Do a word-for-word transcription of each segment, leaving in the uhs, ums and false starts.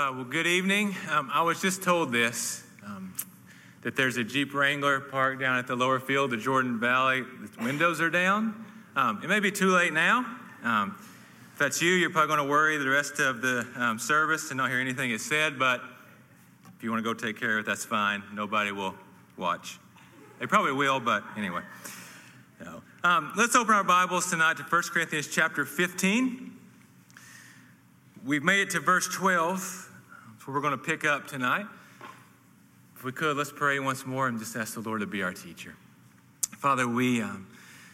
Uh, well, good evening. Um, I was just told this, um, that there's a Jeep Wrangler parked down at the lower field of Jordan Valley. The windows are down. Um, it may be too late now. Um, if that's you, you're probably going to worry the rest of the um, service and not hear anything is said, but if you want to go take care of it, that's fine. Nobody will watch. They probably will, but anyway. No. Um, let's open our Bibles tonight to First Corinthians chapter fifteen. We've made it to verse twelve. That's where we're going to pick up tonight. If we could, let's pray once more and just ask the Lord to be our teacher. Father, we, um,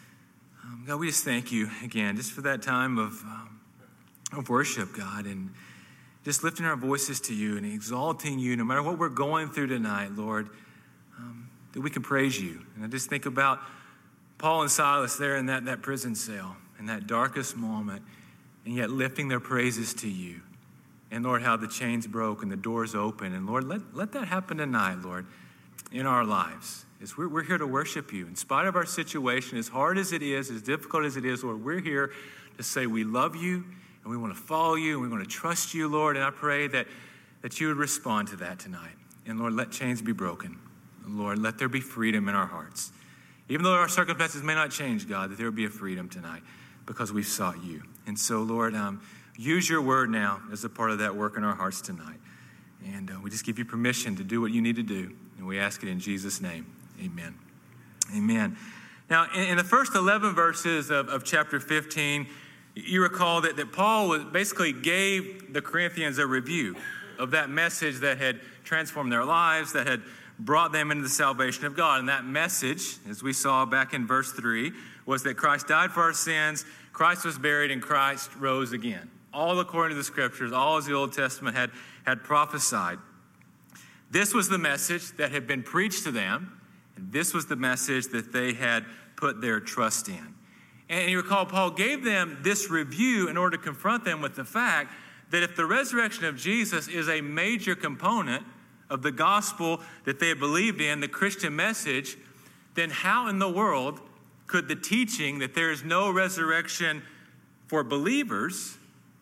um, God, we just thank you again just for that time of, um, of worship, God, and just lifting our voices to you and exalting you no matter what we're going through tonight, Lord, um, that we can praise you. And I just think about Paul and Silas there in that, that prison cell in that darkest moment, and yet lifting their praises to you. And Lord, how the chains broke and the doors open. And Lord, let, let that happen tonight, Lord, in our lives. As we're, we're here to worship you. In spite of our situation, as hard as it is, as difficult as it is, Lord, we're here to say we love you and we want to follow you and we want to trust you, Lord. And I pray that, that you would respond to that tonight. And Lord, let chains be broken. And Lord, let there be freedom in our hearts. Even though our circumstances may not change, God, that there would be a freedom tonight because we've sought you. And so, Lord, um, use your word now as a part of that work in our hearts tonight. And uh, we just give you permission to do what you need to do. And we ask it in Jesus' name. Amen. Amen. Now, in, in the first eleven verses of, of chapter fifteen, you recall that, that Paul was basically gave the Corinthians a review of that message that had transformed their lives, that had brought them into the salvation of God. And that message, as we saw back in verse three, was that Christ died for our sins, Christ was buried, and Christ rose again. All according to the scriptures, all as the Old Testament had, had prophesied. This was the message that had been preached to them, and this was the message that they had put their trust in. And you recall Paul gave them this review in order to confront them with the fact that if the resurrection of Jesus is a major component of the gospel that they had believed in, the Christian message, then how in the world could the teaching that there is no resurrection for believers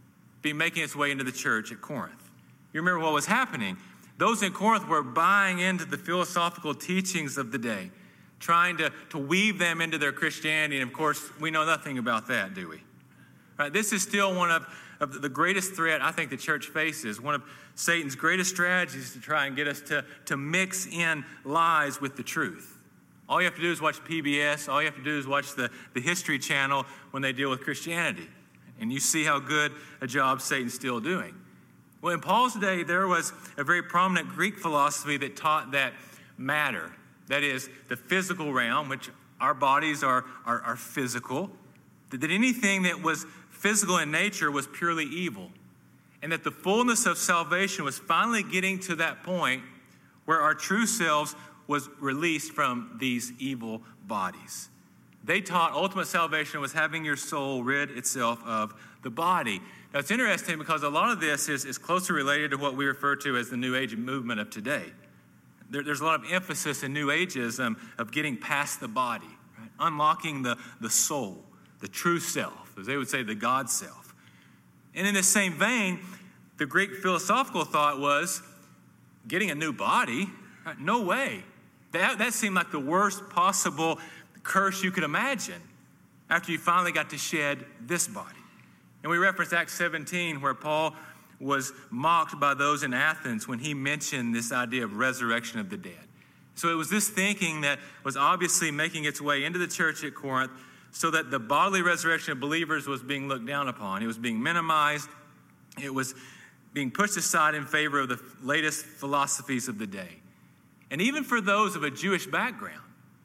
be making its way into the church at Corinth? You remember what was happening. Those in Corinth were buying into the philosophical teachings of the day, trying to, to weave them into their Christianity. And of course, we know nothing about that, do we? Right? This is still one of, of the greatest threat I think the church faces. One of Satan's greatest strategies to try and get us to, to mix in lies with the truth. All you have to do is watch P B S. All you have to do is watch the, the History Channel when they deal with Christianity. And you see how good a job Satan's still doing. Well, in Paul's day, there was a very prominent Greek philosophy that taught that matter, that is, the physical realm, which our bodies are, are, are physical, that, that anything that was physical in nature was purely evil, and that the fullness of salvation was finally getting to that point where our true selves was released from these evil bodies. They taught ultimate salvation was having your soul rid itself of the body. Now, it's interesting because a lot of this is, is closely related to what we refer to as the New Age movement of today. There, there's a lot of emphasis in New Ageism of getting past the body, right? Unlocking the, the soul, the true self, as they would say, the God self. And in the same vein, the Greek philosophical thought was getting a new body, right? No way. That, that seemed like the worst possible curse you could imagine after you finally got to shed this body. And we reference Acts seventeen, where Paul was mocked by those in Athens when he mentioned this idea of resurrection of the dead. So it was this thinking that was obviously making its way into the church at Corinth, so that the bodily resurrection of believers was being looked down upon. It was being minimized. It was being pushed aside in favor of the latest philosophies of the day. And even for those of a Jewish background,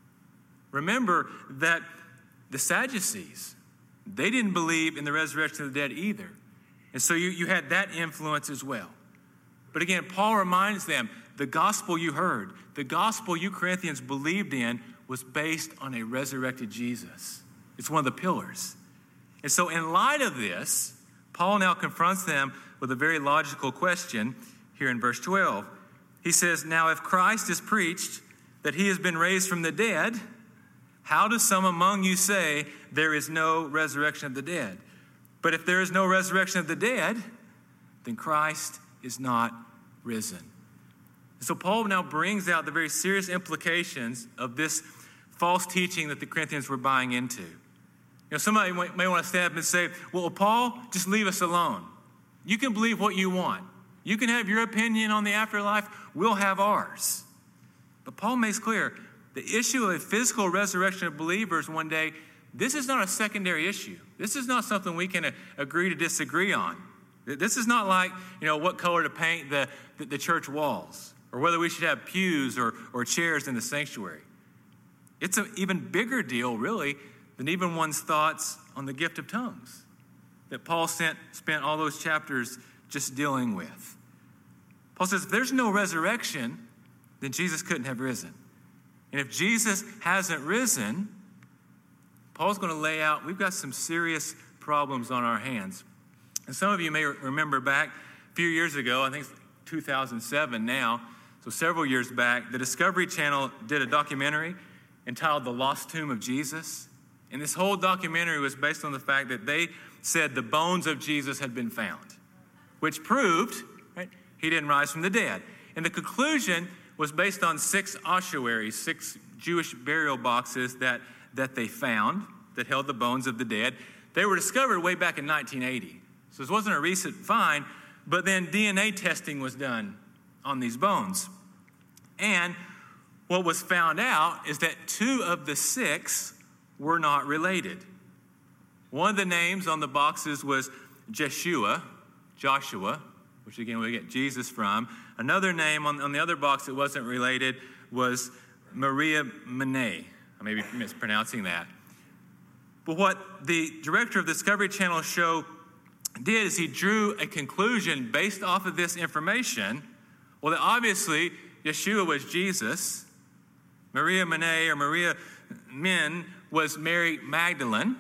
remember that the Sadducees, they didn't believe in the resurrection of the dead either. And so you, you had that influence as well. But again, Paul reminds them, the gospel you heard, the gospel you Corinthians believed in was based on a resurrected Jesus. It's one of the pillars. And so in light of this, Paul now confronts them with a very logical question here in verse twelve. He says, now if Christ is preached that he has been raised from the dead, how do some among you say there is no resurrection of the dead? But if there is no resurrection of the dead, then Christ is not risen. So Paul now brings out the very serious implications of this false teaching that the Corinthians were buying into. You know, somebody may want to stand up and say, well, Paul, just leave us alone. You can believe what you want. You can have your opinion on the afterlife. We'll have ours. But Paul makes clear the issue of a physical resurrection of believers one day, this is not a secondary issue. This is not something we can agree to disagree on. This is not like, you know, what color to paint the, the, the church walls, or whether we should have pews or, or chairs in the sanctuary. It's an even bigger deal, really, than even one's thoughts on the gift of tongues that Paul sent, spent all those chapters just dealing with. Paul says, if there's no resurrection, then Jesus couldn't have risen. And if Jesus hasn't risen, Paul's going to lay out, we've got some serious problems on our hands. And some of you may remember back a few years ago, I think it's two thousand seven now, so several years back, the Discovery Channel did a documentary entitled The Lost Tomb of Jesus. And this whole documentary was based on the fact that they said the bones of Jesus had been found, which proved, right, he didn't rise from the dead. And the conclusion was based on six ossuaries, six Jewish burial boxes that, that they found that held the bones of the dead. They were discovered way back in nineteen eighty. So this wasn't a recent find, but then D N A testing was done on these bones. And what was found out is that two of the six were not related. One of the names on the boxes was Jeshua, Joshua, which again we get Jesus from. Another name on, on the other box that wasn't related was Maria Mene. I may be mispronouncing that. But what the director of the Discovery Channel show did is he drew a conclusion based off of this information. Well, that obviously Yeshua was Jesus. Maria Mene or Maria Min was Mary Magdalene.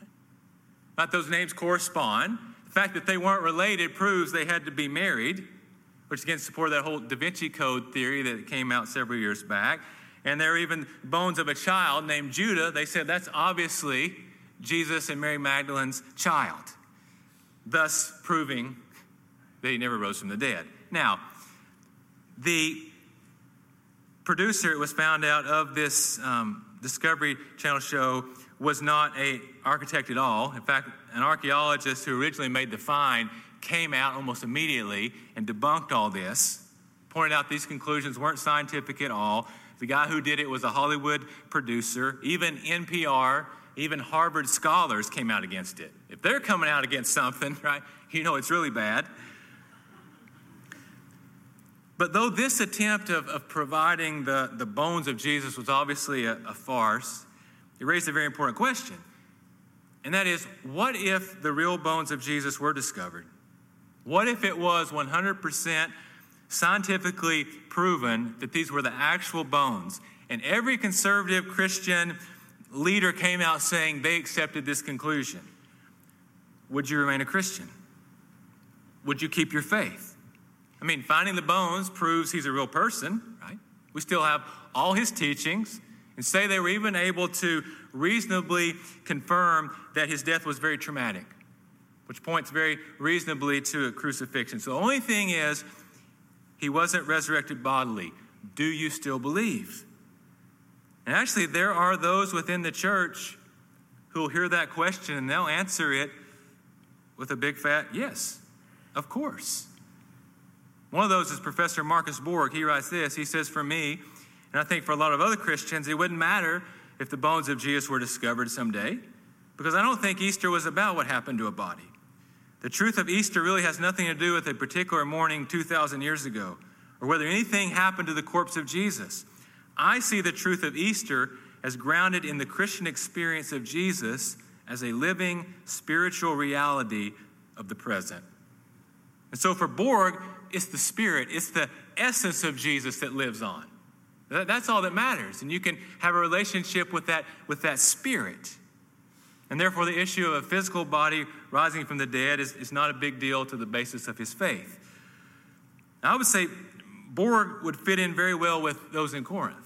Not those names correspond. The fact that they weren't related proves they had to be married, which again supported that whole Da Vinci Code theory that came out several years back. And there are even bones of a child named Judah. They said that's obviously Jesus and Mary Magdalene's child, thus proving that he never rose from the dead. Now, the producer, it was found out, of this um, Discovery Channel show was not an architect at all. In fact, an archaeologist who originally made the find came out almost immediately and debunked all this, pointed out these conclusions weren't scientific at all. The guy who did it was a Hollywood producer. Even N P R, even Harvard scholars came out against it. If they're coming out against something, right, you know it's really bad. But though this attempt of, of providing the, the bones of Jesus was obviously a, a farce, it raised a very important question. And that is, what if the real bones of Jesus were discovered? What if it was one hundred percent scientifically proven that these were the actual bones? And every conservative Christian leader came out saying they accepted this conclusion. Would you remain a Christian? Would you keep your faith? I mean, finding the bones proves he's a real person, right? We still have all his teachings, and say they were even able to reasonably confirm that his death was very traumatic, which points very reasonably to a crucifixion. So the only thing is, he wasn't resurrected bodily. Do you still believe? And actually, there are those within the church who will hear that question and they'll answer it with a big fat yes, of course. One of those is Professor Marcus Borg. He writes this. He says, for me, and I think for a lot of other Christians, it wouldn't matter if the bones of Jesus were discovered someday, because I don't think Easter was about what happened to a body. The truth of Easter really has nothing to do with a particular morning two thousand years ago, or whether anything happened to the corpse of Jesus. I see the truth of Easter as grounded in the Christian experience of Jesus as a living spiritual reality of the present. And so for Borg, it's the spirit, it's the essence of Jesus that lives on. That's all that matters. And you can have a relationship with that, with that spirit. And therefore the issue of a physical body rising from the dead is, is not a big deal to the basis of his faith. Now, I would say Borg would fit in very well with those in Corinth.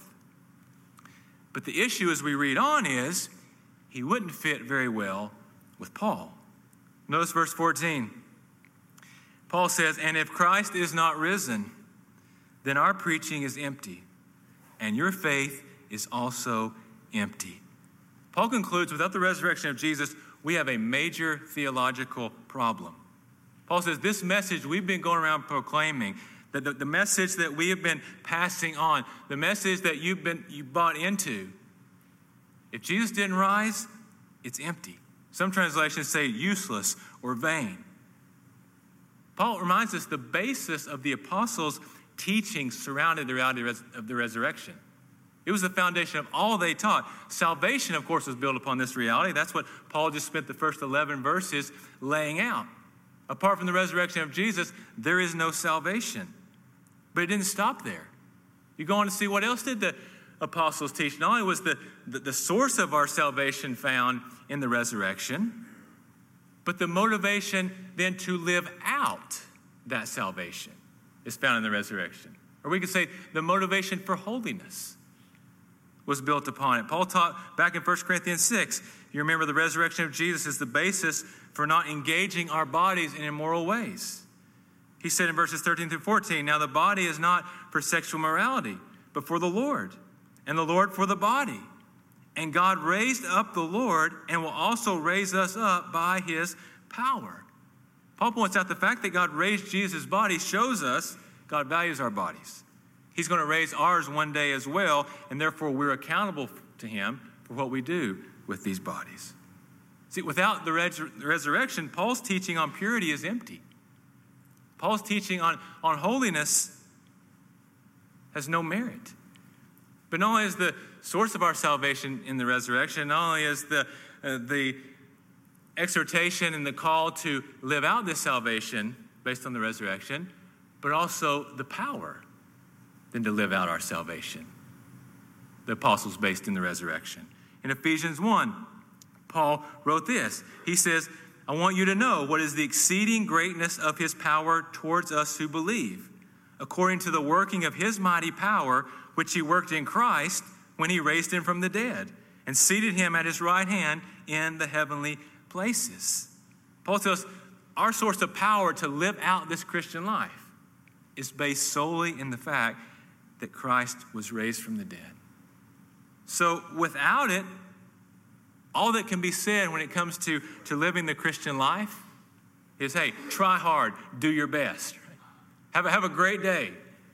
But the issue as we read on is he wouldn't fit very well with Paul. Notice verse fourteen. Paul says, and if Christ is not risen, then our preaching is empty, and your faith is also empty. Paul concludes, without the resurrection of Jesus, we have a major theological problem. Paul says, this message we've been going around proclaiming, that the, the message that we have been passing on, the message that you've been you bought into, if Jesus didn't rise, it's empty. Some translations say useless or vain. Paul reminds us the basis of the apostles' teaching surrounded the reality of the resurrection. It was the foundation of all they taught. Salvation, of course, was built upon this reality. That's what Paul just spent the first eleven verses laying out. Apart from the resurrection of Jesus, there is no salvation. But it didn't stop there. You go on to see what else did the apostles teach. Not only was the, the, the source of our salvation found in the resurrection, but the motivation then to live out that salvation is found in the resurrection. Or we could say the motivation for holiness was built upon it. Paul taught back in First Corinthians six, you remember the resurrection of Jesus is the basis for not engaging our bodies in immoral ways. He said in verses thirteen through fourteen, now the body is not for sexual morality, but for the Lord, and the Lord for the body. And God raised up the Lord and will also raise us up by his power. Paul points out the fact that God raised Jesus' body shows us God values our bodies. He's going to raise ours one day as well, and therefore we're accountable to him for what we do with these bodies. See, without the res- resurrection, Paul's teaching on purity is empty. Paul's teaching on, on holiness has no merit. But not only is the source of our salvation in the resurrection, not only is the, uh, the exhortation and the call to live out this salvation based on the resurrection, but also the power then to live out our salvation. The apostles based in the resurrection. In Ephesians one, Paul wrote this. He says, I want you to know what is the exceeding greatness of his power towards us who believe, according to the working of his mighty power, which he worked in Christ when he raised him from the dead and seated him at his right hand in the heavenly places. Paul tells us our source of power to live out this Christian life is based solely in the fact that Christ was raised from the dead. So without it, all that can be said when it comes to, to living the Christian life is, hey, try hard, do your best. Have a, have a great day.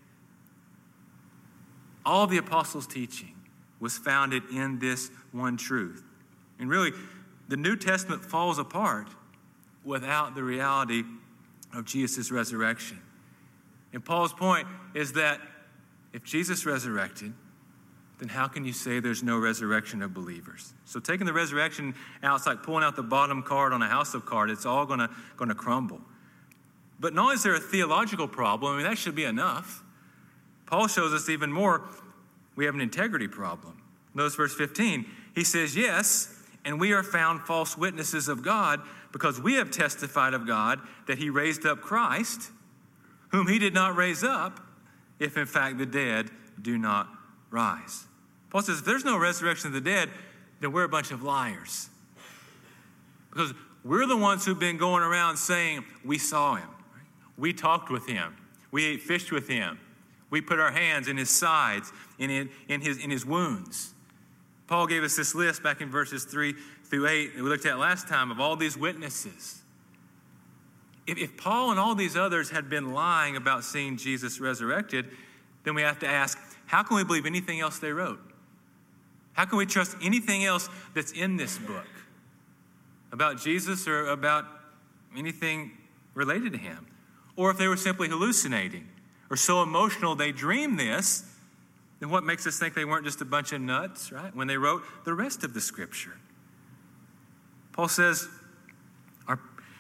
All the apostles' teaching was founded in this one truth. And really, the New Testament falls apart without the reality of Jesus' resurrection. And Paul's point is that if Jesus resurrected, then how can you say there's no resurrection of believers? So taking the resurrection out, it's like pulling out the bottom card on a house of cards. It's all gonna, gonna crumble. But not only is there a theological problem, I mean, that should be enough. Paul shows us even more, we have an integrity problem. Notice verse fifteen. He says, yes, and we are found false witnesses of God because we have testified of God that he raised up Christ, whom he did not raise up, if in fact the dead do not rise. Paul says, if there's no resurrection of the dead, then we're a bunch of liars. Because we're the ones who've been going around saying we saw him. We talked with him. We ate fish with him. We put our hands in his sides, in, in, in, his, in his wounds. Paul gave us this list back in verses three through eight that we looked at last time of all these witnesses. If, if Paul and all these others had been lying about seeing Jesus resurrected, then we have to ask, how can we believe anything else they wrote? How can we trust anything else that's in this book about Jesus or about anything related to him? Or if they were simply hallucinating or so emotional they dreamed this, then what makes us think they weren't just a bunch of nuts, right? When they wrote the rest of the scripture. Paul says, our,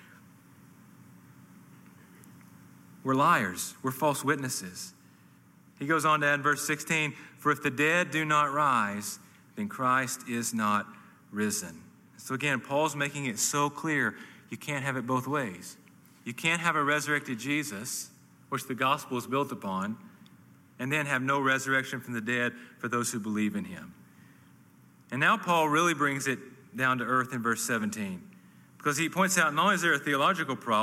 we're liars. We're false witnesses. He goes on to add in verse sixteen, for if the dead do not rise, then Christ is not risen. So again, Paul's making it so clear you can't have it both ways. You can't have a resurrected Jesus, which the gospel is built upon, and then have no resurrection from the dead for those who believe in him. And now Paul really brings it down to earth in verse seventeen, because he points out not only is there a theological problem,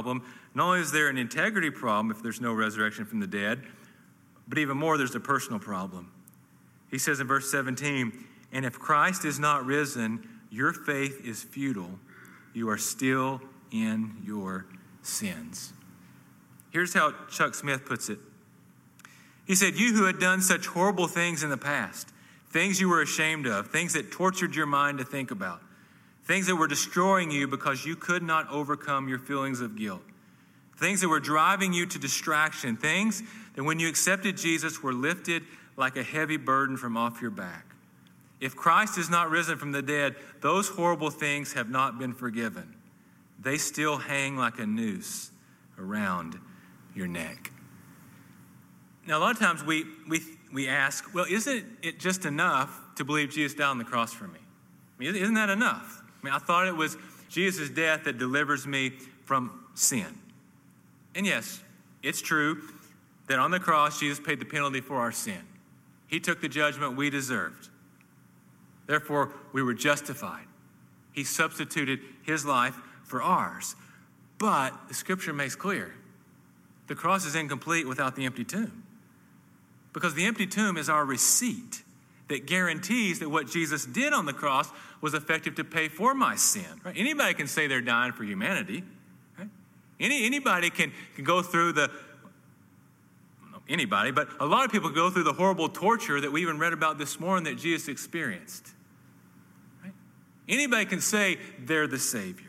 not only is there an integrity problem if there's no resurrection from the dead, but even more, there's a personal problem. He says in verse seventeen, and if Christ is not risen, your faith is futile. You are still in your sins. Here's how Chuck Smith puts it. He said, you who had done such horrible things in the past, things you were ashamed of, things that tortured your mind to think about, things that were destroying you because you could not overcome your feelings of guilt, things that were driving you to distraction, things that when you accepted Jesus were lifted like a heavy burden from off your back. If Christ is not risen from the dead, those horrible things have not been forgiven. They still hang like a noose around your neck. Now, a lot of times we, we, we ask, well, isn't it just enough to believe Jesus died on the cross for me? I mean, isn't that enough? I mean, I thought it was Jesus' death that delivers me from sin. And yes, it's true that on the cross, Jesus paid the penalty for our sin. He took the judgment we deserved. Therefore, we were justified. He substituted his life for ours. But the scripture makes clear, the cross is incomplete without the empty tomb. Because the empty tomb is our receipt that guarantees that what Jesus did on the cross was effective to pay for my sin. Right? Anybody can say they're dying for humanity. Right? Any, anybody can, can go through the, well, anybody, but a lot of people go through the horrible torture that we even read about this morning that Jesus experienced. Right? Anybody can say they're the Savior.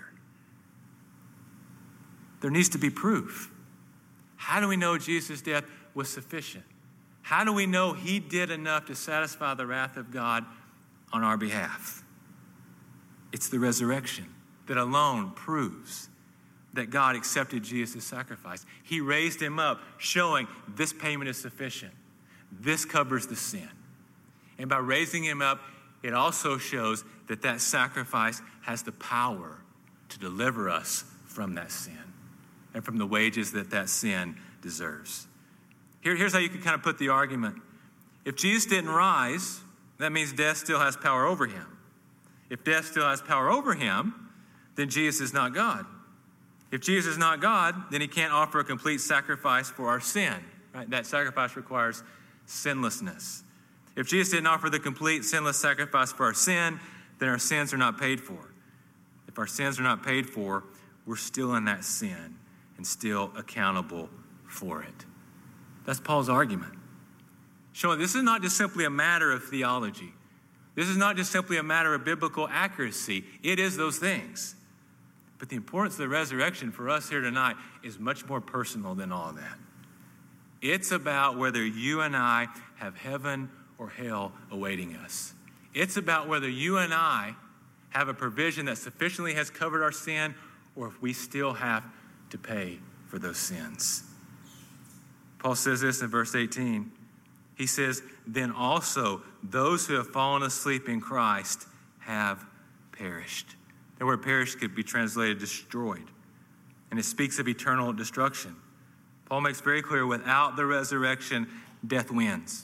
There needs to be proof. How do we know Jesus' death was sufficient? How do we know he did enough to satisfy the wrath of God on our behalf? It's the resurrection that alone proves that God accepted Jesus' sacrifice. He raised him up, showing this payment is sufficient. This covers the sin. And by raising him up, it also shows that that sacrifice has the power to deliver us from that sin and from the wages that that sin deserves. Here, here's how you can kind of put the argument. If Jesus didn't rise, that means death still has power over him. If death still has power over him, then Jesus is not God. If Jesus is not God, then he can't offer a complete sacrifice for our sin. Right? That sacrifice requires sinlessness. If Jesus didn't offer the complete sinless sacrifice for our sin, then our sins are not paid for. If our sins are not paid for, we're still in that sin and still accountable for it. That's Paul's argument. Showing this is not just simply a matter of theology. This is not just simply a matter of biblical accuracy. It is those things. But the importance of the resurrection for us here tonight is much more personal than all of that. It's about whether you and I have heaven or hell awaiting us. It's about whether you and I have a provision that sufficiently has covered our sin, or if we still have to pay for those sins. Paul says this in verse eighteen. He says, then also those who have fallen asleep in Christ have perished. The word perished could be translated destroyed. And it speaks of eternal destruction. Paul makes very clear, without the resurrection, death wins.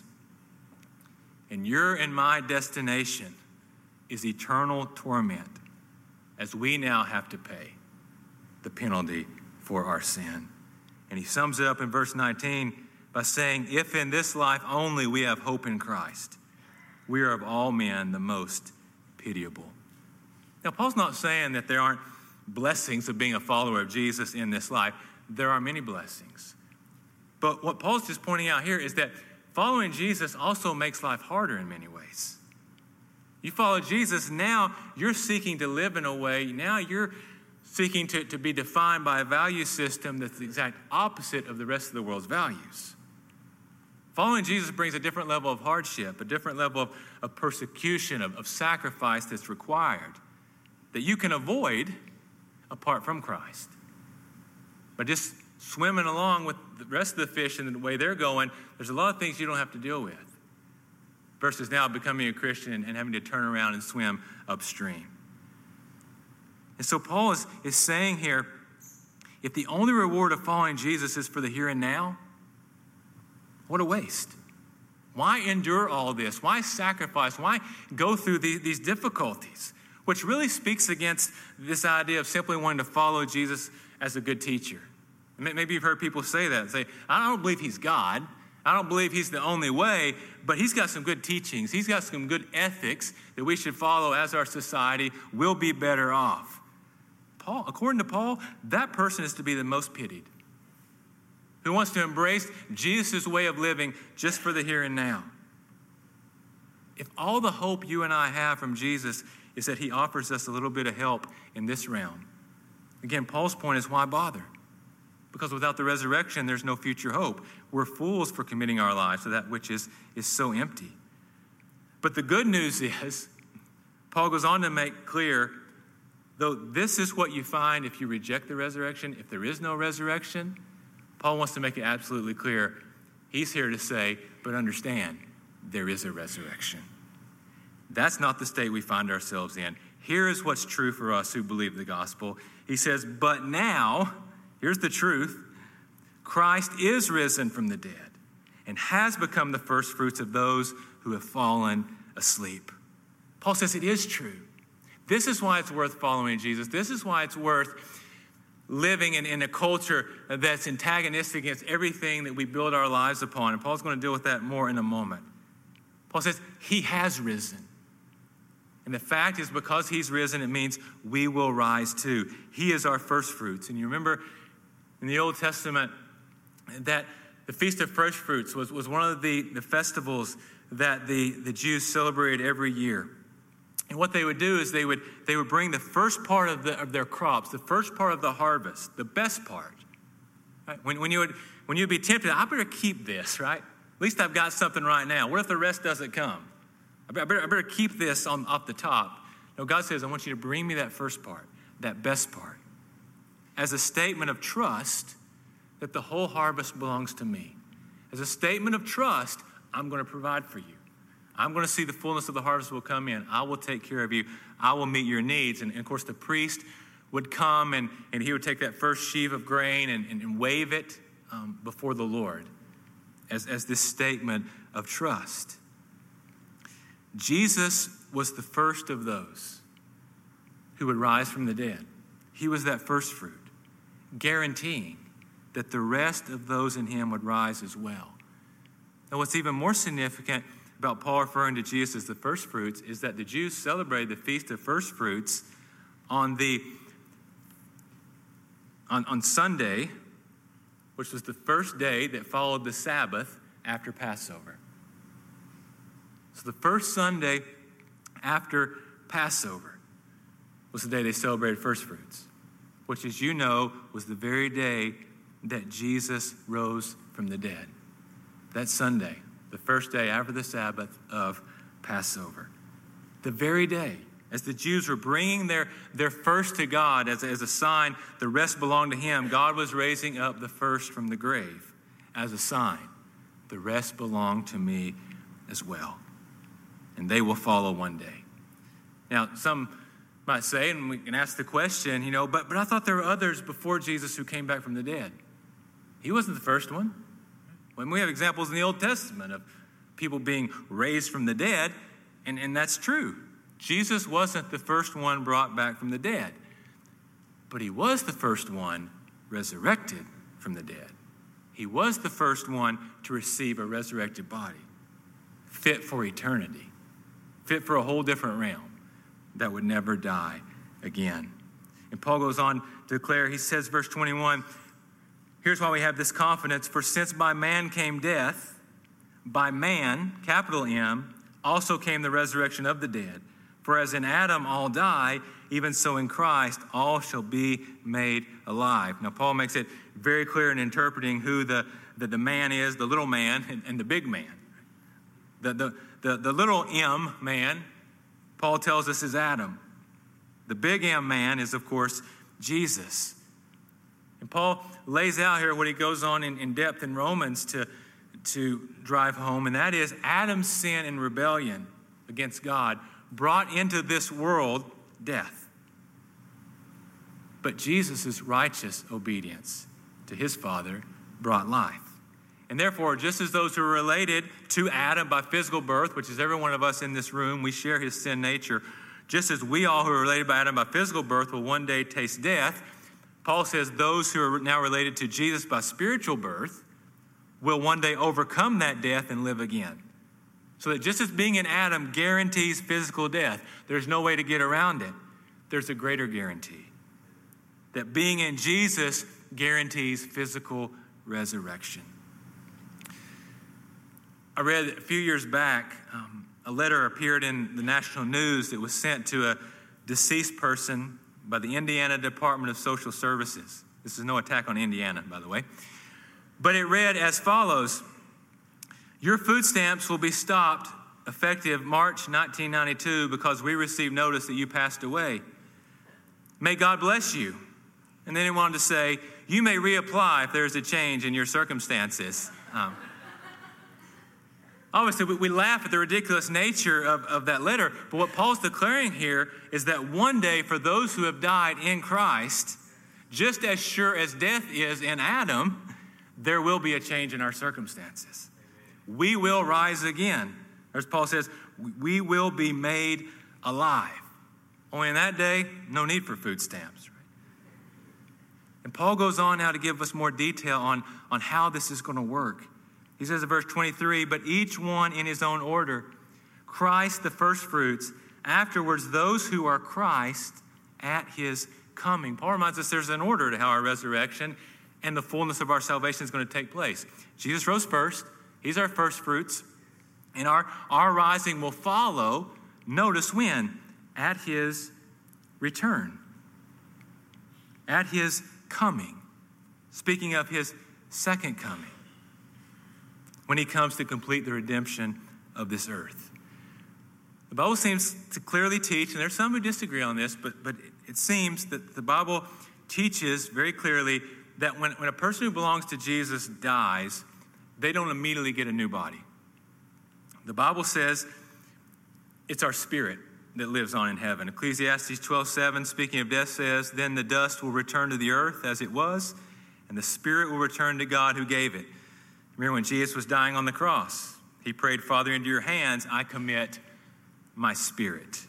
And your and my destination is eternal torment, as we now have to pay the penalty for our sin. And he sums it up in verse nineteen by saying, if in this life only we have hope in Christ, we are of all men the most pitiable. Now, Paul's not saying that there aren't blessings of being a follower of Jesus in this life. There are many blessings. But what Paul's just pointing out here is that following Jesus also makes life harder in many ways. You follow Jesus, now you're seeking to live in a way, now you're seeking to, to be defined by a value system that's the exact opposite of the rest of the world's values. Following Jesus brings a different level of hardship, a different level of, of persecution, of, of sacrifice that's required that you can avoid apart from Christ. But just swimming along with the rest of the fish and the way they're going, there's a lot of things you don't have to deal with versus now becoming a Christian and, and having to turn around and swim upstream. And so Paul is, is saying here, if the only reward of following Jesus is for the here and now, what a waste. Why endure all this? Why sacrifice? Why go through these, these difficulties? Which really speaks against this idea of simply wanting to follow Jesus as a good teacher. Maybe you've heard people say that, say, I don't believe he's God. I don't believe he's the only way, but he's got some good teachings. He's got some good ethics that we should follow as our society will be better off. Paul, according to Paul, that person is to be the most pitied, who wants to embrace Jesus' way of living just for the here and now. If all the hope you and I have from Jesus is that he offers us a little bit of help in this realm, again, Paul's point is, why bother? Because without the resurrection, there's no future hope. We're fools for committing our lives to that which is, is so empty. But the good news is, Paul goes on to make clear, though this is what you find if you reject the resurrection, if there is no resurrection, Paul wants to make it absolutely clear. He's here to say, but understand, there is a resurrection. That's not the state we find ourselves in. Here is what's true for us who believe the gospel. He says, but now, here's the truth, Christ is risen from the dead and has become the first fruits of those who have fallen asleep. Paul says it is true. This is why it's worth following Jesus. This is why it's worth living in, in a culture that's antagonistic against everything that we build our lives upon. And Paul's going to deal with that more in a moment. Paul says he has risen. And the fact is, because he's risen, it means we will rise too. He is our first fruits. And you remember in the Old Testament that the Feast of First Fruits was, was one of the, the festivals that the, the Jews celebrated every year. And what they would do is they would they would bring the first part of, the, of their crops, the first part of the harvest, the best part. Right? When, when you would when you'd be tempted, I better keep this, right? At least I've got something right now. What if the rest doesn't come? I better, I better keep this on off the top. No, God says, I want you to bring me that first part, that best part, as a statement of trust that the whole harvest belongs to me. As a statement of trust, I'm going to provide for you. I'm going to see the fullness of the harvest will come in. I will take care of you. I will meet your needs. And, and of course, the priest would come and, and he would take that first sheaf of grain and, and, and wave it um, before the Lord as, as this statement of trust. Jesus was the first of those who would rise from the dead. He was that first fruit, guaranteeing that the rest of those in him would rise as well. And what's even more significant about Paul referring to Jesus as the first fruits is that the Jews celebrated the Feast of First Fruits on the on, on Sunday, which was the first day that followed the Sabbath after Passover. So the first Sunday after Passover was the day they celebrated first fruits, which, as you know, was the very day that Jesus rose from the dead. That Sunday, the first day after the Sabbath of Passover. The very day, as the Jews were bringing their, their first to God as, as a sign, the rest belonged to him, God was raising up the first from the grave as a sign. The rest belong to me as well. And they will follow one day. Now, some might say, and we can ask the question, you know, but, but I thought there were others before Jesus who came back from the dead. He wasn't the first one. When we have examples in the Old Testament of people being raised from the dead, and, and that's true. Jesus wasn't the first one brought back from the dead, but he was the first one resurrected from the dead. He was the first one to receive a resurrected body, fit for eternity, fit for a whole different realm that would never die again. And Paul goes on to declare, he says, verse twenty-one, here's why we have this confidence. For since by man came death, by man, capital M, also came the resurrection of the dead. For as in Adam all die, even so in Christ all shall be made alive. Now Paul makes it very clear in interpreting who the, the, the man is, the little man and, and the big man. The, the, the, the little M man, Paul tells us, is Adam. The big M man is, of course, Jesus. And Paul lays out here what he goes on in, in depth in Romans to, to drive home, and that is Adam's sin and rebellion against God brought into this world death. But Jesus' righteous obedience to his Father brought life. And therefore, just as those who are related to Adam by physical birth, which is every one of us in this room, we share his sin nature, just as we all who are related by Adam by physical birth will one day taste death, Paul says those who are now related to Jesus by spiritual birth will one day overcome that death and live again. So that just as being in Adam guarantees physical death, there's no way to get around it. There's a greater guarantee. That being in Jesus guarantees physical resurrection. I read a few years back, um, a letter appeared in the national news that was sent to a deceased person by the Indiana Department of Social Services. This is no attack on Indiana, by the way. But it read as follows: your food stamps will be stopped effective March nineteen ninety-two because we received notice that you passed away. May God bless you. And then he wanted to say, you may reapply if there's a change in your circumstances. Um, obviously, we, we laugh at the ridiculous nature of, of that letter, but what Paul's declaring here is that one day for those who have died in Christ, just as sure as death is in Adam, there will be a change in our circumstances. We will rise again. As Paul says, we will be made alive. Only in that day, no need for food stamps. Right? And Paul goes on now to give us more detail on, on how this is going to work. He says in verse twenty-three, but each one in his own order, Christ the first fruits, afterwards those who are Christ at his coming. Paul reminds us there's an order to how our resurrection and the fullness of our salvation is going to take place. Jesus rose first. He's our first fruits. And our, our rising will follow, notice when? At his return. At his coming. Speaking of his second coming. When he comes to complete the redemption of this earth. The Bible seems to clearly teach, and there's some who disagree on this, but, but it seems that the Bible teaches very clearly that when, when a person who belongs to Jesus dies, they don't immediately get a new body. The Bible says it's our spirit that lives on in heaven. Ecclesiastes twelve seven, speaking of death, says, then the dust will return to the earth as it was, and the spirit will return to God who gave it. Remember when Jesus was dying on the cross, he prayed, Father, into your hands I commit my spirit.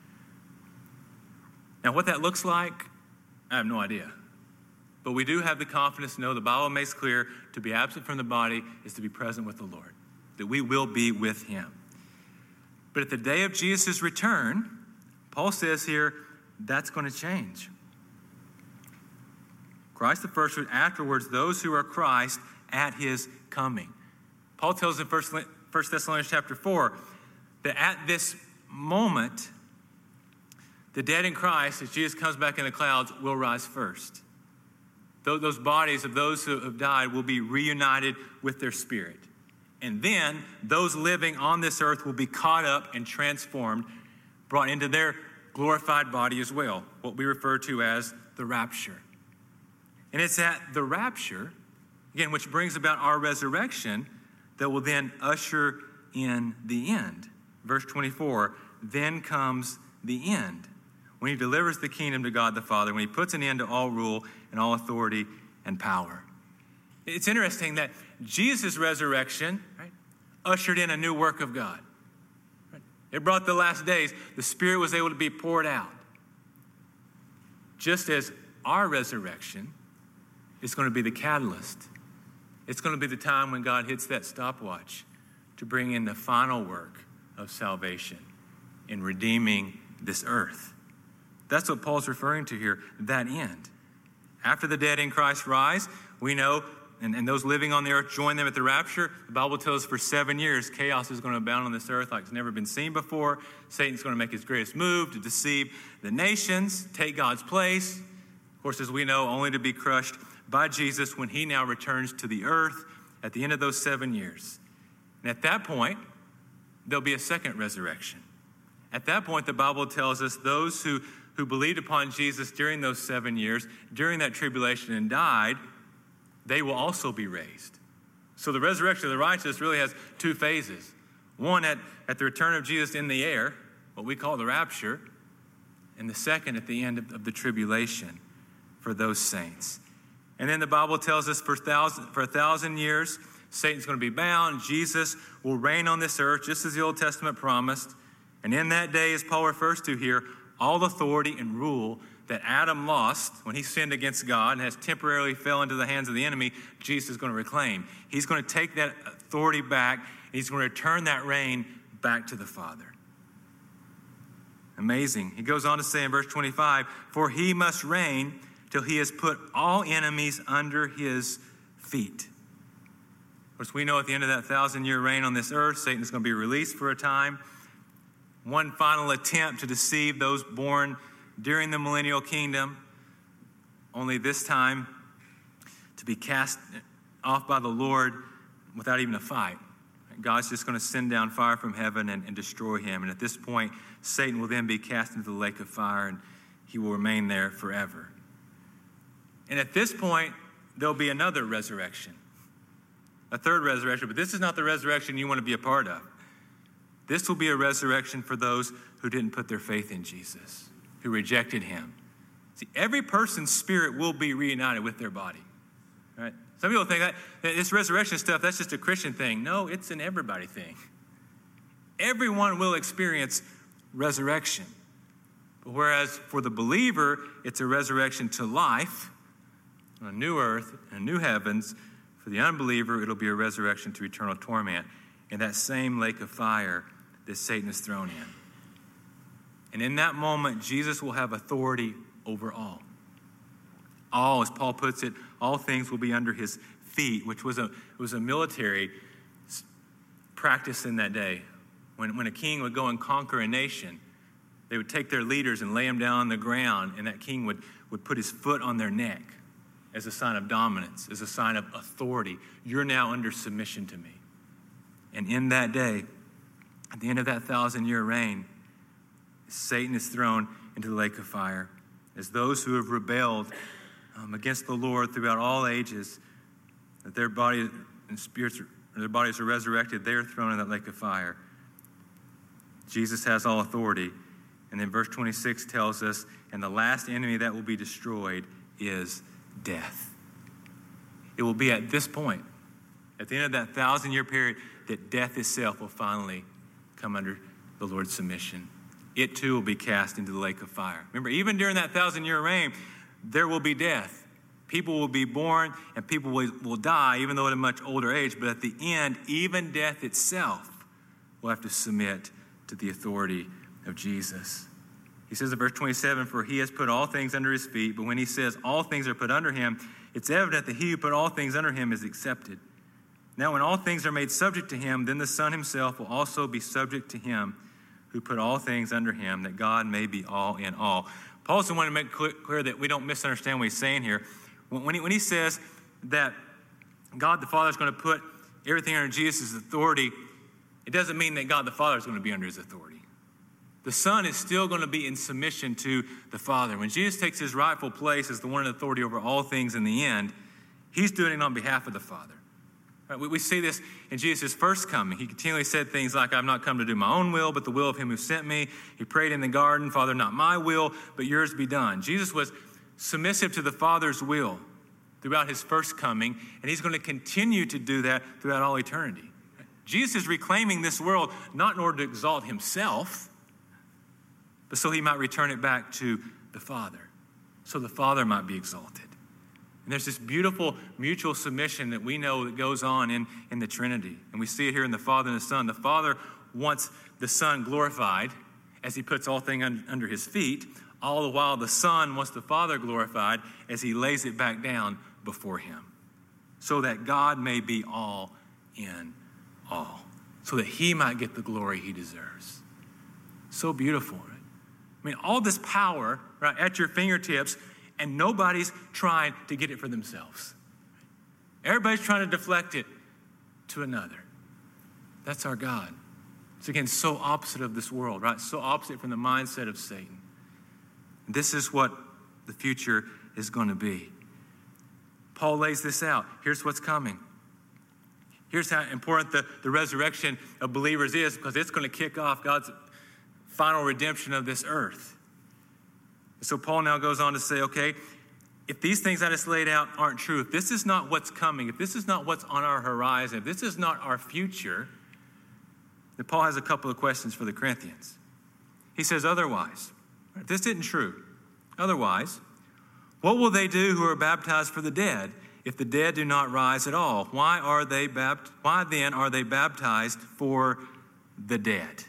Now what that looks like, I have no idea. But we do have the confidence to know the Bible makes clear to be absent from the body is to be present with the Lord, that we will be with him. But at the day of Jesus' return, Paul says here, that's going to change. Christ the first fruit, afterwards those who are Christ at his coming. Paul tells in First Thessalonians chapter four that at this moment, the dead in Christ, as Jesus comes back in the clouds, will rise first. Those bodies of those who have died will be reunited with their spirit. And then those living on this earth will be caught up and transformed, brought into their glorified body as well, what we refer to as the rapture. And it's at the rapture, again, which brings about our resurrection, that will then usher in the end. Verse twenty-four, then comes the end. When he delivers the kingdom to God the Father, when he puts an end to all rule and all authority and power. It's interesting that Jesus' resurrection, right, ushered in a new work of God. Right? It brought the last days. The Spirit was able to be poured out. Just as our resurrection is going to be the catalyst. It's going to be the time when God hits that stopwatch to bring in the final work of salvation in redeeming this earth. That's what Paul's referring to here, that end. After the dead in Christ rise, we know, and, and those living on the earth join them at the rapture. The Bible tells us for seven years, chaos is going to abound on this earth like it's never been seen before. Satan's going to make his greatest move to deceive the nations, take God's place. Of course, as we know, only to be crushed by Jesus when he now returns to the earth at the end of those seven years. And at that point, there'll be a second resurrection. At that point, the Bible tells us those who, who believed upon Jesus during those seven years, during that tribulation and died, they will also be raised. So the resurrection of the righteous really has two phases. One at, at the return of Jesus in the air, what we call the rapture, and the second at the end of, of the tribulation for those saints. And then the Bible tells us for, thousand, for a thousand years, Satan's going to be bound. Jesus will reign on this earth, just as the Old Testament promised. And in that day, as Paul refers to here, all authority and rule that Adam lost when he sinned against God and has temporarily fell into the hands of the enemy, Jesus is going to reclaim. He's going to take that authority back, and he's going to return that reign back to the Father. Amazing. He goes on to say in verse twenty-five, for he must reign till he has put all enemies under his feet. Of course, we know at the end of that thousand-year reign on this earth, Satan is going to be released for a time. One final attempt to deceive those born during the millennial kingdom, only this time to be cast off by the Lord without even a fight. God's just going to send down fire from heaven and, and destroy him. And at this point, Satan will then be cast into the lake of fire, and he will remain there forever. And at this point, there'll be another resurrection, a third resurrection. But this is not the resurrection you want to be a part of. This will be a resurrection for those who didn't put their faith in Jesus, who rejected him. See, every person's spirit will be reunited with their body. Right? Some people think that, that this resurrection stuff, that's just a Christian thing. No, it's an everybody thing. Everyone will experience resurrection. But whereas for the believer, it's a resurrection to life, on a new earth and a new heavens. For the unbeliever, it'll be a resurrection to eternal torment in that same lake of fire that Satan is thrown in. And in that moment, Jesus will have authority over all. All, as Paul puts it, all things will be under his feet, which was a, it was a military practice in that day. When, when a king would go and conquer a nation, they would take their leaders and lay them down on the ground, and that king would, would put his foot on their neck as a sign of dominance, as a sign of authority. You're now under submission to me. And in that day, at the end of that thousand-year reign, Satan is thrown into the lake of fire. As those who have rebelled um, against the Lord throughout all ages, that their bodies and spirits, their bodies are resurrected, they are thrown in that lake of fire. Jesus has all authority. And then verse twenty-six tells us, and the last enemy that will be destroyed is death. It will be at this point, at the end of that thousand-year period, that death itself will finally come under the Lord's submission. It too will be cast into the lake of fire. Remember, even during that thousand-year reign, there will be death. People will be born and people will, will die, even though at a much older age. But at the end, even death itself will have to submit to the authority of Jesus. He says in verse twenty-seven, for he has put all things under his feet. But when he says all things are put under him, it's evident that he who put all things under him is accepted. Now when all things are made subject to him, then the Son himself will also be subject to him who put all things under him, that God may be all in all. Paul also wanted to make clear that we don't misunderstand what he's saying here. When he, when he says that God the Father is going to put everything under Jesus' authority, it doesn't mean that God the Father is going to be under his authority. The Son is still going to be in submission to the Father. When Jesus takes his rightful place as the one in authority over all things in the end, he's doing it on behalf of the Father. Right? We, we see this in Jesus' first coming. He continually said things like, I've not come to do my own will, but the will of him who sent me. He prayed in the garden, Father, not my will, but yours be done. Jesus was submissive to the Father's will throughout his first coming, and he's going to continue to do that throughout all eternity. Jesus is reclaiming this world not in order to exalt himself, but so he might return it back to the Father, so the Father might be exalted. And there's this beautiful mutual submission that we know that goes on in, in the Trinity. And we see it here in the Father and the Son. The Father wants the Son glorified as he puts all things un, under his feet, all the while the Son wants the Father glorified as he lays it back down before him, so that God may be all in all, so that he might get the glory he deserves. So beautiful, right? I mean, all this power, right, at your fingertips, and nobody's trying to get it for themselves. Everybody's trying to deflect it to another. That's our God. It's, again, so opposite of this world, right? So opposite from the mindset of Satan. This is what the future is going to be. Paul lays this out. Here's what's coming. Here's how important the, the resurrection of believers is, because it's going to kick off God's final redemption of this earth. So Paul now goes on to say, okay, if these things I just laid out aren't true, if this is not what's coming, if this is not what's on our horizon, if this is not our future, then Paul has a couple of questions for the Corinthians. He says, otherwise, if this isn't true, Otherwise, what will they do who are baptized for the dead if the dead do not rise at all? Why are they bapt- Why then are they baptized for the dead?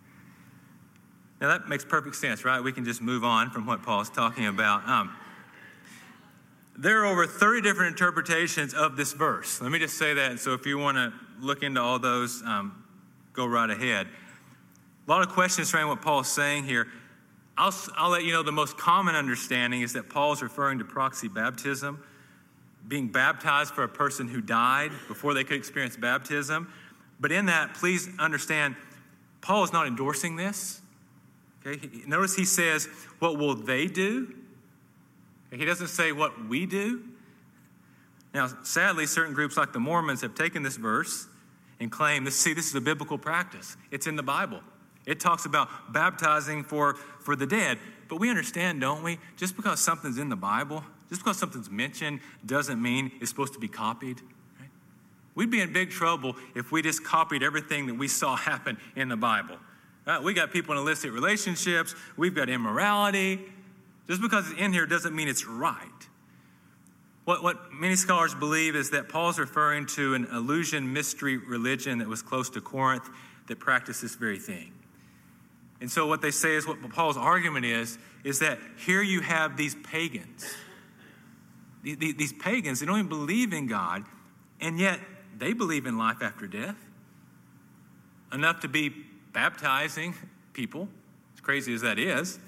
Now that makes perfect sense, right? We can just move on from what Paul's talking about. Um, there are over thirty different interpretations of this verse. Let me just say that. So if you want to look into all those, um, go right ahead. A lot of questions surrounding what Paul's saying here. I'll, I'll let you know the most common understanding is that Paul's referring to proxy baptism, being baptized for a person who died before they could experience baptism. But in that, please understand, Paul is not endorsing this. Okay? Notice he says, what will they do? He doesn't say what we do. Now, sadly, certain groups like the Mormons have taken this verse and claim, this, see, this is a biblical practice. It's in the Bible. It talks about baptizing for, for the dead. But we understand, don't we? Just because something's in the Bible, just because something's mentioned, doesn't mean it's supposed to be copied. Right? We'd be in big trouble if we just copied everything that we saw happen in the Bible. Right? We got people in illicit relationships. We've got immorality. Just because it's in here doesn't mean it's right. What, what many scholars believe is that Paul's referring to an illusion mystery religion that was close to Corinth that practiced this very thing. And so what they say is, what Paul's argument is, is that here you have these pagans. These, these pagans, they don't even believe in God, and yet they believe in life after death. Enough to be baptizing people, as crazy as that is.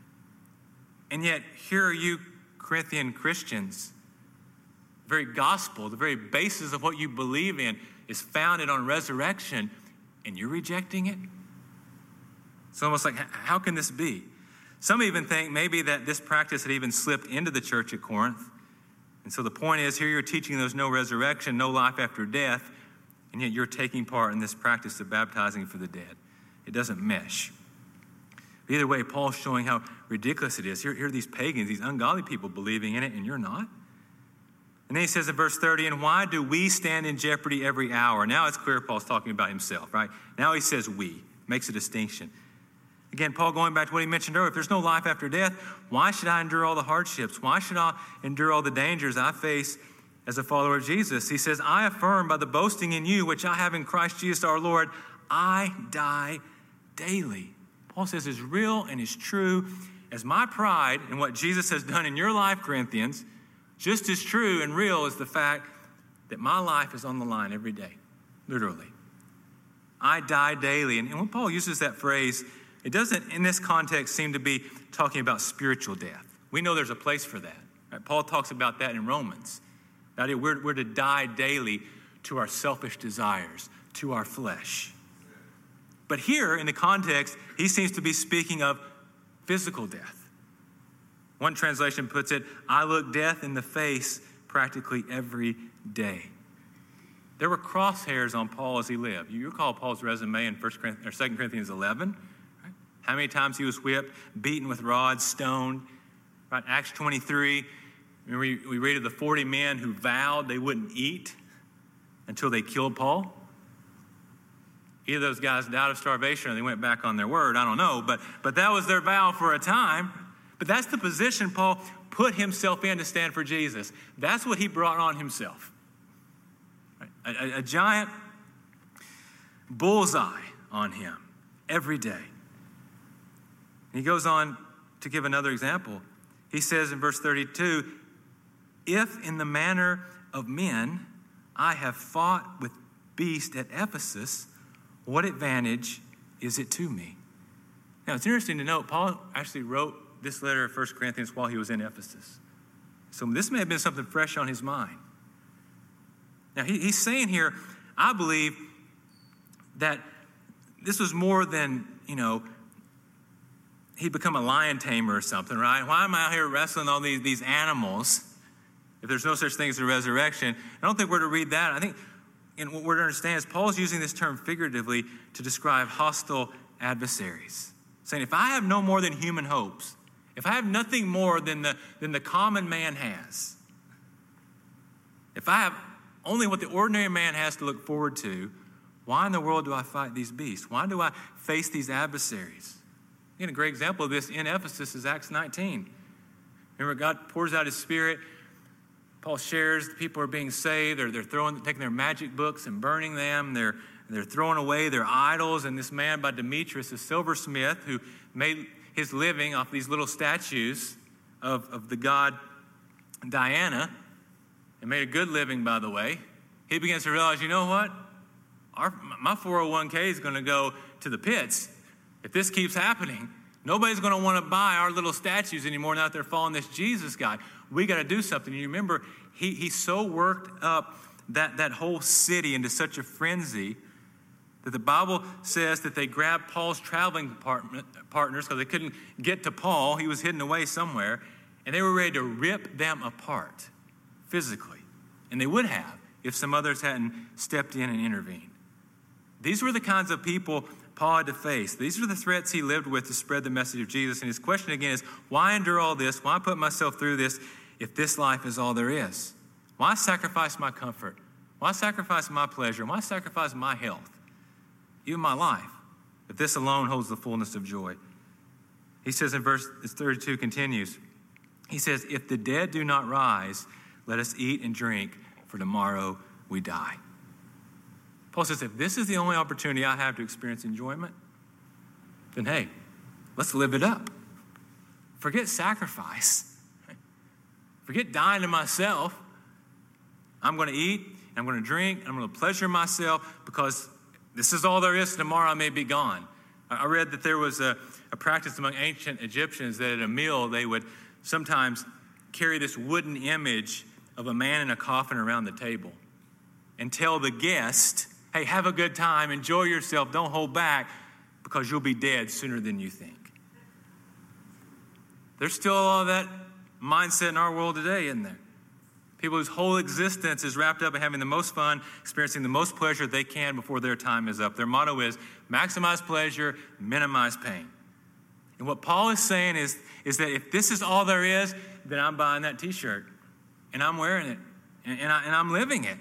And yet here are you, Corinthian Christians. The very gospel, the very basis of what you believe in is founded on resurrection, and you're rejecting it? It's almost like, how can this be? Some even think maybe that this practice had even slipped into the church at Corinth. And so the point is, here you're teaching there's no resurrection, no life after death, and yet you're taking part in this practice of baptizing for the dead. It doesn't mesh. Either way, Paul's showing how ridiculous it is. Here, here are these pagans, these ungodly people believing in it, and you're not. And then he says in verse thirty, and why do we stand in jeopardy every hour? Now it's clear Paul's talking about himself, right? Now he says we, makes a distinction. Again, Paul going back to what he mentioned earlier, if there's no life after death, why should I endure all the hardships? Why should I endure all the dangers I face as a follower of Jesus? He says, I affirm by the boasting in you, which I have in Christ Jesus our Lord, I die daily. Paul says is real and is true as my pride in what Jesus has done in your life, Corinthians, just as true and real as the fact that my life is on the line every day, literally. I die daily. And when Paul uses that phrase, it doesn't, in this context, seem to be talking about spiritual death. We know there's a place for that. Right? Paul talks about that in Romans. That we're, we're to die daily to our selfish desires, to our flesh. But here, in the context, he seems to be speaking of physical death. One translation puts it, I look death in the face practically every day. There were crosshairs on Paul as he lived. You recall Paul's resume in First Corinthians, or Second Corinthians eleven. Right? How many times he was whipped, beaten with rods, stoned. Right? Acts twenty-three, we, we read of the forty men who vowed they wouldn't eat until they killed Paul. Either those guys died of starvation or they went back on their word. I don't know, but, but that was their vow for a time. But that's the position Paul put himself in to stand for Jesus. That's what he brought on himself. A, a, a giant bullseye on him every day. He goes on to give another example. He says in verse thirty-two, if in the manner of men I have fought with beasts at Ephesus, what advantage is it to me? Now, it's interesting to note, Paul actually wrote this letter of First Corinthians while he was in Ephesus. So this may have been something fresh on his mind. Now, he, he's saying here, I believe that this was more than, you know, he'd become a lion tamer or something, right? Why am I out here wrestling all these, these animals if there's no such thing as a resurrection? I don't think we're to read that. I think and what we're to understand is Paul's using this term figuratively to describe hostile adversaries. Saying, if I have no more than human hopes, if I have nothing more than the, than the common man has, if I have only what the ordinary man has to look forward to, why in the world do I fight these beasts? Why do I face these adversaries? Again, a great example of this in Ephesus is Acts nineteen. Remember, God pours out his Spirit. Paul shares the people are being saved. They're, they're throwing, taking their magic books and burning them. They're, they're throwing away their idols. And this man by Demetrius, a silversmith, who made his living off these little statues of, of the god Diana, and made a good living, by the way, he begins to realize, you know what? Our, my four oh one k is going to go to the pits. If this keeps happening, nobody's going to want to buy our little statues anymore now that they're following this Jesus guy. We got to do something. You remember, he, he so worked up that, that whole city into such a frenzy that the Bible says that they grabbed Paul's traveling partners because they couldn't get to Paul. He was hidden away somewhere. And they were ready to rip them apart physically. And they would have if some others hadn't stepped in and intervened. These were the kinds of people Paul had to face. These were the threats he lived with to spread the message of Jesus. And his question again is, why endure all this? Why put myself through this if this life is all there is? Why sacrifice my comfort? Why sacrifice my pleasure? Why sacrifice my health? Even my life, if this alone holds the fullness of joy. He says in verse thirty-two, continues, he says, if the dead do not rise, let us eat and drink, for tomorrow we die. Paul says, if this is the only opportunity I have to experience enjoyment, then hey, let's live it up. Forget sacrifice. Forget dying to myself. I'm going to eat, I'm going to drink, I'm going to pleasure myself because this is all there is. Tomorrow I may be gone. I read that there was a, a practice among ancient Egyptians that at a meal they would sometimes carry this wooden image of a man in a coffin around the table and tell the guest, hey, have a good time, enjoy yourself, don't hold back, because you'll be dead sooner than you think. There's still all that mindset in our world today, isn't there? People whose whole existence is wrapped up in having the most fun, experiencing the most pleasure they can before their time is up. Their motto is maximize pleasure, minimize pain. And what Paul is saying is, is that if this is all there is, then I'm buying that t-shirt and I'm wearing it and, and, I, and I'm living it.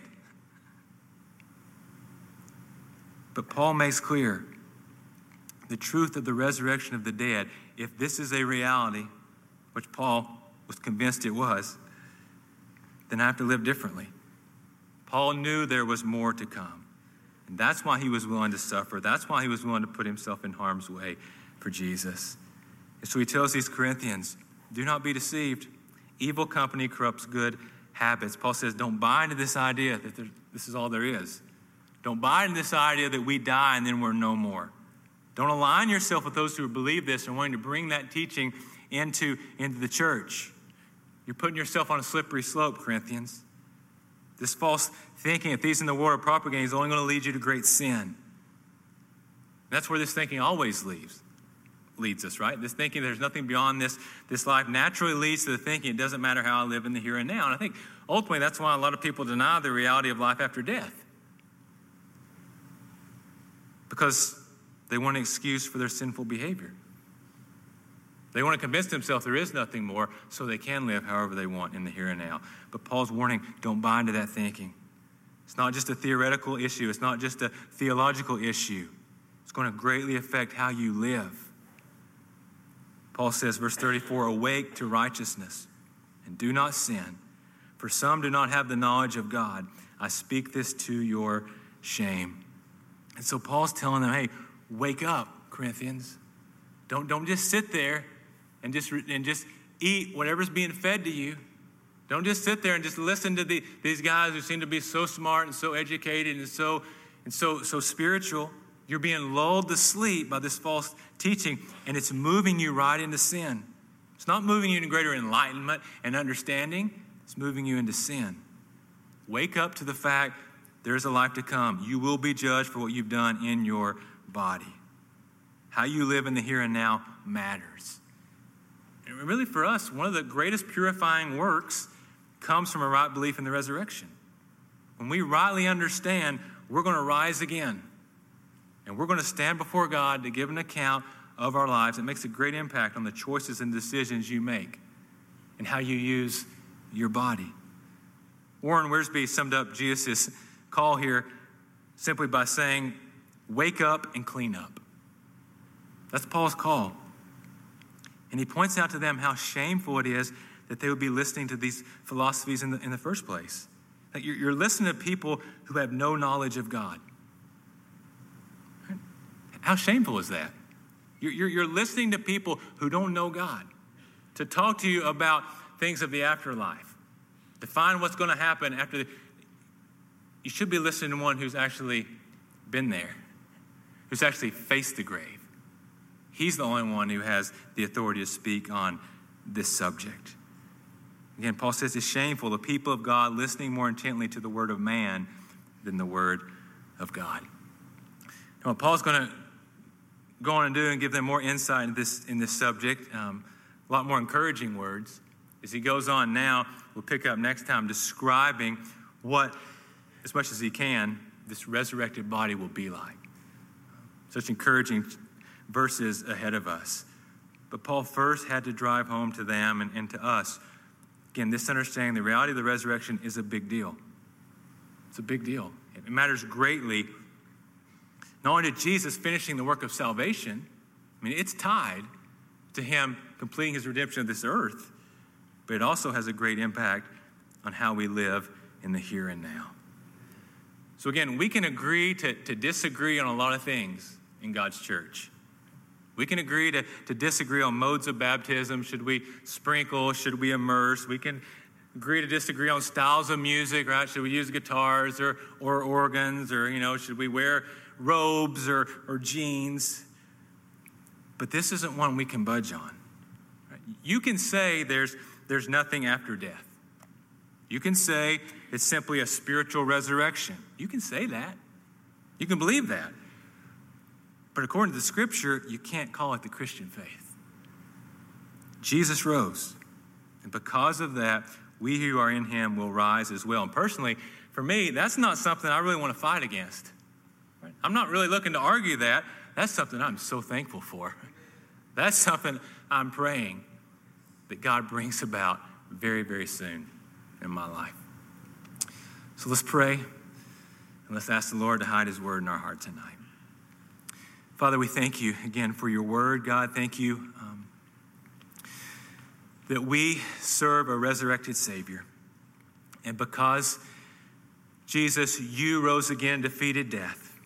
But Paul makes clear the truth of the resurrection of the dead. If this is a reality, which Paul was convinced it was, then I have to live differently. Paul knew there was more to come. And that's why he was willing to suffer. That's why he was willing to put himself in harm's way for Jesus. And so he tells these Corinthians, do not be deceived. Evil company corrupts good habits. Paul says, don't buy into this idea that there, this is all there is. Don't buy into this idea that we die and then we're no more. Don't align yourself with those who believe this and wanting to bring that teaching into, into the church. You're putting yourself on a slippery slope, Corinthians. This false thinking, if these in the world are propagating, is only going to lead you to great sin. That's where this thinking always leads, leads us, right? This thinking there's nothing beyond this, this life naturally leads to the thinking it doesn't matter how I live in the here and now. And I think ultimately that's why a lot of people deny the reality of life after death. Because they want an excuse for their sinful behavior. They want to convince themselves there is nothing more so they can live however they want in the here and now. But Paul's warning, don't buy into that thinking. It's not just a theoretical issue. It's not just a theological issue. It's going to greatly affect how you live. Paul says, verse thirty-four, awake to righteousness and do not sin, for some do not have the knowledge of God. I speak this to your shame. And so Paul's telling them, hey, wake up, Corinthians. Don't, don't just sit there and just, and just eat whatever's being fed to you. Don't just sit there and just listen to the, these guys who seem to be so smart and so educated and so and so so spiritual. You're being lulled to sleep by this false teaching, and it's moving you right into sin. It's not moving you into greater enlightenment and understanding. It's moving you into sin. Wake up to the fact there's a life to come. You will be judged for what you've done in your body. How you live in the here and now matters. And really for us, one of the greatest purifying works comes from a right belief in the resurrection. When we rightly understand, we're going to rise again. And we're going to stand before God to give an account of our lives. It makes a great impact on the choices and decisions you make and how you use your body. Warren Wiersbe summed up Jesus' call here simply by saying, wake up and clean up. That's Paul's call. And he points out to them how shameful it is that they would be listening to these philosophies in the, in the first place. Like you're, you're listening to people who have no knowledge of God. How shameful is that? You're, you're, you're listening to people who don't know God to talk to you about things of the afterlife, to find what's going to happen after the... You should be listening to one who's actually been there, who's actually faced the grave. He's the only one who has the authority to speak on this subject. Again, Paul says it's shameful, the people of God listening more intently to the word of man than the word of God. Now, what Paul's going to go on and do and give them more insight in this, in this subject, um, a lot more encouraging words. As he goes on now, we'll pick up next time describing what, as much as he can, this resurrected body will be like. Such encouraging verses ahead of us. But Paul first had to drive home to them and, and to us. Again, this understanding, the reality of the resurrection is a big deal. It's a big deal. It matters greatly, not only to Jesus finishing the work of salvation, I mean, it's tied to him completing his redemption of this earth, but it also has a great impact on how we live in the here and now. So again, we can agree to, to disagree on a lot of things in God's church. We can agree to, to disagree on modes of baptism. Should we sprinkle? Should we immerse? We can agree to disagree on styles of music, right? Should we use guitars or, or organs? Or, you know, should we wear robes or, or jeans? But this isn't one we can budge on. Right? You can say there's, there's nothing after death. You can say it's simply a spiritual resurrection. You can say that. You can believe that. But according to the scripture, you can't call it the Christian faith. Jesus rose. And because of that, we who are in him will rise as well. And personally, for me, that's not something I really want to fight against. Right? I'm not really looking to argue that. That's something I'm so thankful for. That's something I'm praying that God brings about very, very soon in my life. So let's pray, and let's ask the Lord to hide his word in our heart tonight. Father, we thank you again for your word. God, thank you um, that we serve a resurrected Savior. And because, Jesus, you rose again, defeated death.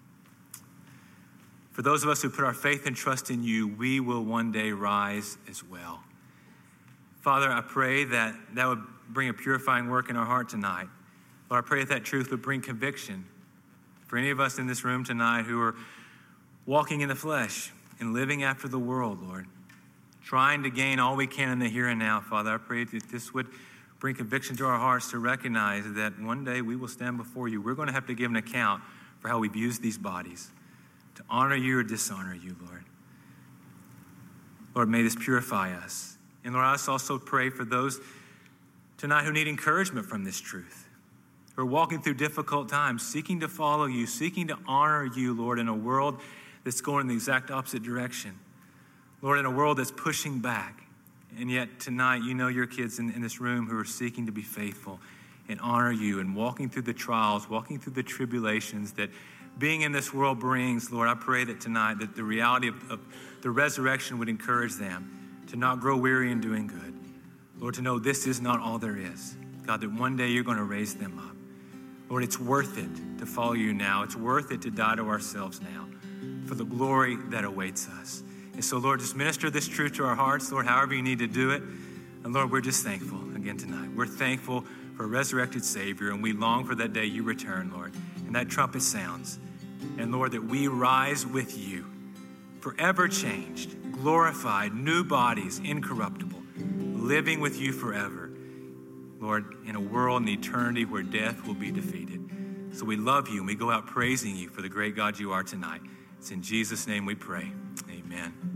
For those of us who put our faith and trust in you, we will one day rise as well. Father, I pray that that would bring a purifying work in our heart tonight. Lord, I pray that that truth would bring conviction for any of us in this room tonight who are walking in the flesh and living after the world, Lord, trying to gain all we can in the here and now. Father, I pray that this would bring conviction to our hearts to recognize that one day we will stand before you. We're going to have to give an account for how we've used these bodies, to honor you or dishonor you, Lord. Lord, may this purify us. And Lord, I also pray for those tonight who need encouragement from this truth, who are walking through difficult times, seeking to follow you, seeking to honor you, Lord, in a world that's going in the exact opposite direction. Lord, in a world that's pushing back. And yet tonight, you know your kids in, in this room who are seeking to be faithful and honor you and walking through the trials, walking through the tribulations that being in this world brings. Lord, I pray that tonight that the reality of, of the resurrection would encourage them to not grow weary in doing good. Lord, to know this is not all there is. God, that one day you're going to raise them up. Lord, it's worth it to follow you now. It's worth it to die to ourselves now for the glory that awaits us. And so, Lord, just minister this truth to our hearts, Lord, however you need to do it. And Lord, we're just thankful again tonight. We're thankful for a resurrected Savior, and we long for that day you return, Lord. And that trumpet sounds. And Lord, that we rise with you, forever changed, glorified, new bodies, incorruptible, living with you forever. Lord, in a world and eternity where death will be defeated. So we love you and we go out praising you for the great God you are tonight. It's in Jesus' name we pray. Amen.